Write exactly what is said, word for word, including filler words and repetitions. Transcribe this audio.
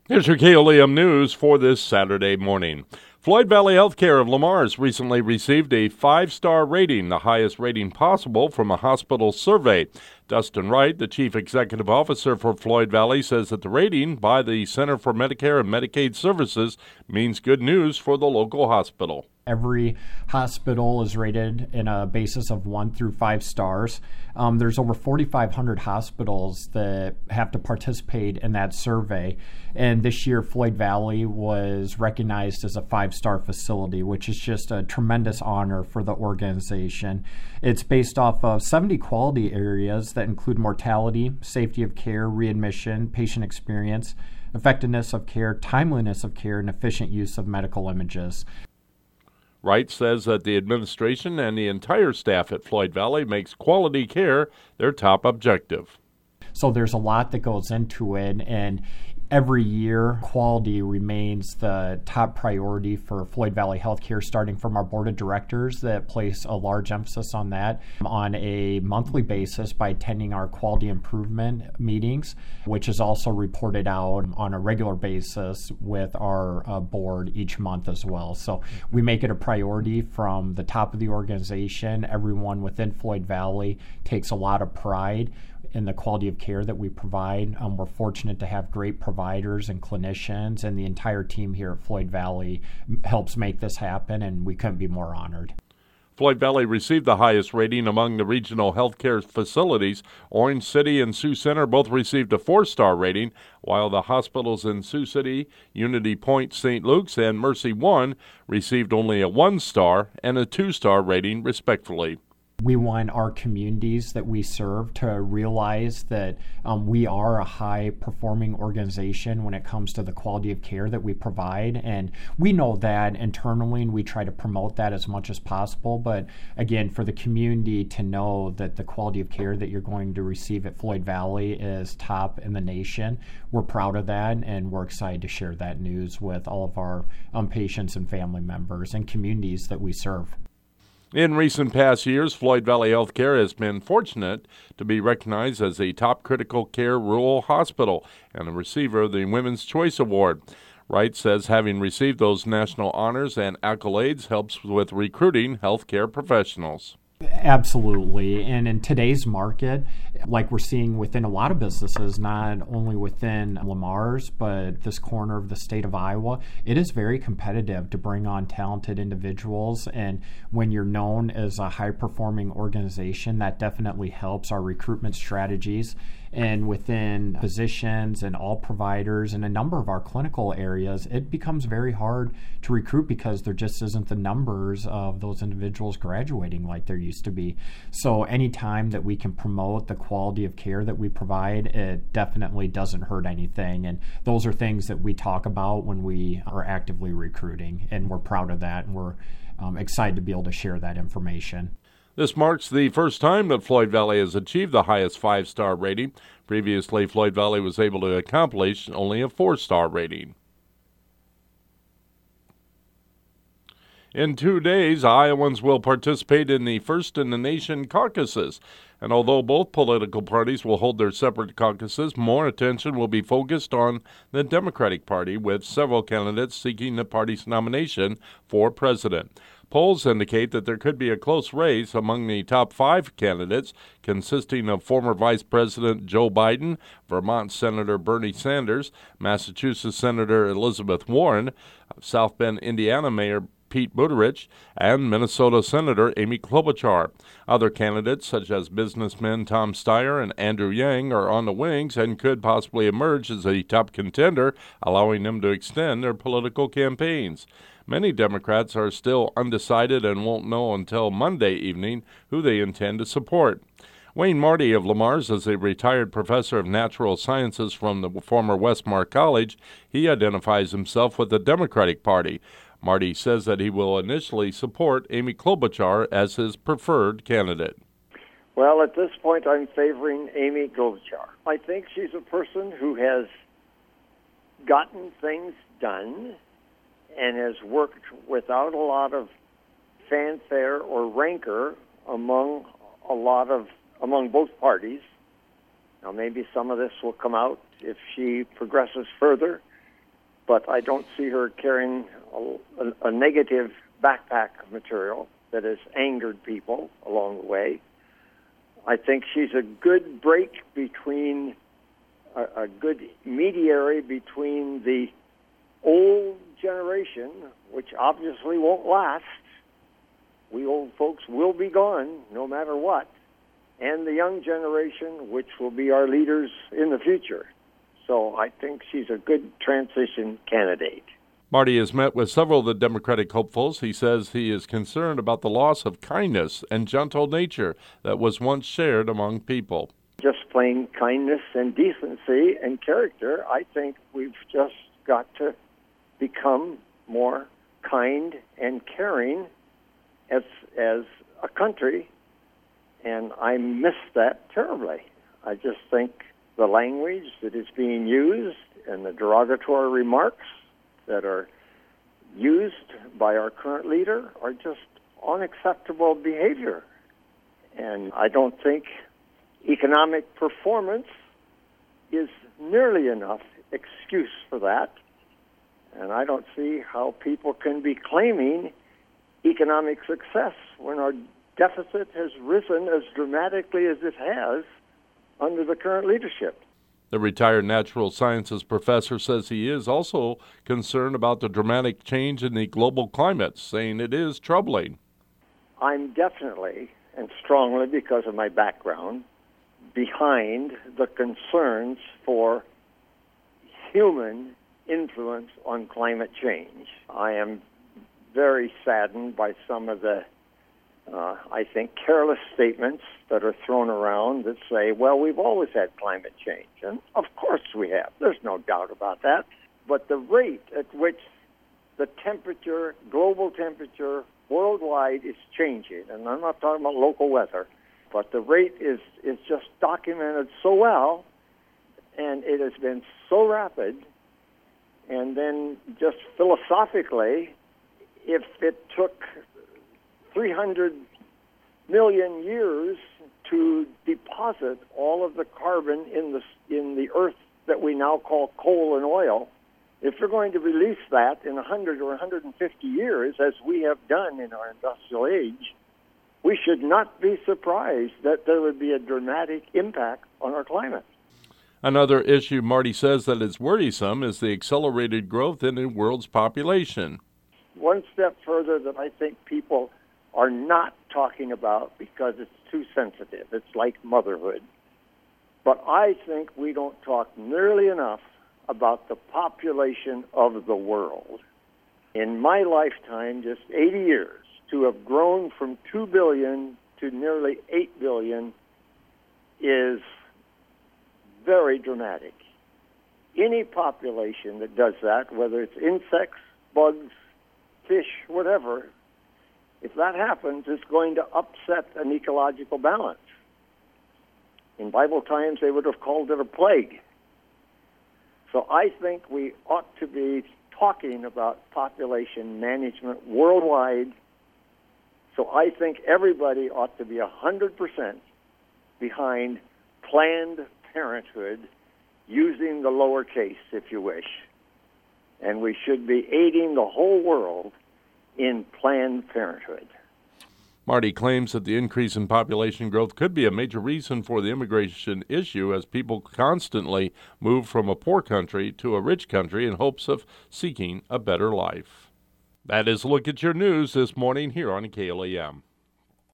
Here's your K O L M news for this Saturday morning. Floyd Valley Healthcare of Lamar's recently received a five-star rating, the highest rating possible from a hospital survey. Dustin Wright, the chief executive officer for Floyd Valley, says that the rating by the Center for Medicare and Medicaid Services means good news for the local hospital. Every hospital is rated in a basis of one through five stars. Um, there's over forty-five hundred hospitals that have to participate in that survey. And this year, Floyd Valley was recognized as a five-star facility, which is just a tremendous honor for the organization. It's based off of seventy quality areas that include mortality, safety of care, readmission, patient experience, effectiveness of care, timeliness of care, and efficient use of medical images. Wright says that the administration and the entire staff at Floyd Valley makes quality care their top objective. So there's a lot that goes into it, and every year, quality remains the top priority for Floyd Valley Healthcare, starting from our board of directors that place a large emphasis on that on a monthly basis by attending our quality improvement meetings, which is also reported out on a regular basis with our uh, board each month as well. So we make it a priority from the top of the organization. Everyone within Floyd Valley takes a lot of pride in the quality of care that we provide. Um, we're fortunate to have great providers and clinicians, and the entire team here at Floyd Valley helps make this happen, and we couldn't be more honored. Floyd Valley received the highest rating among the regional healthcare facilities. Orange City and Sioux Center both received a four-star rating, while the hospitals in Sioux City, Unity Point, Saint Luke's, and Mercy One received only a one-star and a two-star rating, respectively. We want our communities that we serve to realize that um, we are a high-performing organization when it comes to the quality of care that we provide. And we know that internally, and we try to promote that as much as possible. But again, for the community to know that the quality of care that you're going to receive at Floyd Valley is top in the nation, we're proud of that, and we're excited to share that news with all of our um, patients and family members and communities that we serve. In recent past years, Floyd Valley Healthcare has been fortunate to be recognized as a top critical care rural hospital and a receiver of the Women's Choice Award. Wright says having received those national honors and accolades helps with recruiting healthcare professionals. Absolutely. And in today's market, like we're seeing within a lot of businesses, not only within Lamar's, but this corner of the state of Iowa, it is very competitive to bring on talented individuals. And when you're known as a high-performing organization, that definitely helps our recruitment strategies. And within physicians and all providers and a number of our clinical areas, it becomes very hard to recruit because there just isn't the numbers of those individuals graduating like there used to be. So anytime that we can promote the quality of care that we provide, it definitely doesn't hurt anything. And those are things that we talk about when we are actively recruiting, and we're proud of that, and we're um, excited to be able to share that information. This marks the first time that Floyd Valley has achieved the highest five-star rating. Previously, Floyd Valley was able to accomplish only a four-star rating. In two days, Iowans will participate in the first-in-the-nation caucuses. And although both political parties will hold their separate caucuses, more attention will be focused on the Democratic Party, with several candidates seeking the party's nomination for president. Polls indicate that there could be a close race among the top five candidates, consisting of former Vice President Joe Biden, Vermont Senator Bernie Sanders, Massachusetts Senator Elizabeth Warren, South Bend, Indiana Mayor Pete Buttigieg, and Minnesota Senator Amy Klobuchar. Other candidates, such as businessmen Tom Steyer and Andrew Yang, are on the wings and could possibly emerge as a top contender, allowing them to extend their political campaigns. Many Democrats are still undecided and won't know until Monday evening who they intend to support. Wayne Marty of Lamar's is a retired professor of natural sciences from the former Westmar College. He identifies himself with the Democratic Party. Marty says that he will initially support Amy Klobuchar as his preferred candidate. Well, at this point, I'm favoring Amy Klobuchar. I think she's a person who has gotten things done and has worked without a lot of fanfare or rancor among a lot of among both parties. Now, maybe some of this will come out if she progresses further, but I don't see her carrying a, a, a negative backpack material that has angered people along the way. I think she's a good break between, a, a good mediary between the old generation, which obviously won't last. We old folks will be gone no matter what, and the young generation, which will be our leaders in the future. So I think she's a good transition candidate. Marty has met with several of the Democratic hopefuls. He says he is concerned about the loss of kindness and gentle nature that was once shared among people. Just plain kindness and decency and character, I think we've just got to become more kind and caring as as a country, and I miss that terribly. I just think the language that is being used and the derogatory remarks that are used by our current leader are just unacceptable behavior. And I don't think economic performance is nearly enough excuse for that. And I don't see how people can be claiming economic success when our deficit has risen as dramatically as it has under the current leadership. The retired natural sciences professor says he is also concerned about the dramatic change in the global climate, saying it is troubling. I'm definitely, and strongly because of my background, behind the concerns for human influence on climate change. I am very saddened by some of the Uh, I think, careless statements that are thrown around that say, well, we've always had climate change. And of course we have. There's no doubt about that. But the rate at which the temperature, global temperature, worldwide is changing, and I'm not talking about local weather, but the rate is, is just documented so well, and it has been so rapid. And then just philosophically, if it took three hundred million years to deposit all of the carbon in the in the earth that we now call coal and oil, if we're going to release that in one hundred or one hundred fifty years, as we have done in our industrial age, we should not be surprised that there would be a dramatic impact on our climate. Another issue Marty says that is worrisome is the accelerated growth in the world's population. One step further that I think people are not talking about because it's too sensitive. It's like motherhood. But I think we don't talk nearly enough about the population of the world. In my lifetime, just eighty years, to have grown from two billion to nearly eight billion is very dramatic. Any population that does that, whether it's insects, bugs, fish, whatever, if that happens, it's going to upset an ecological balance. In Bible times, they would have called it a plague. So I think we ought to be talking about population management worldwide. So I think everybody ought to be one hundred percent behind Planned Parenthood, using the lowercase, if you wish. And we should be aiding the whole world in Planned Parenthood. Marty claims that the increase in population growth could be a major reason for the immigration issue as people constantly move from a poor country to a rich country in hopes of seeking a better life. That is a look at your news this morning here on K L A M.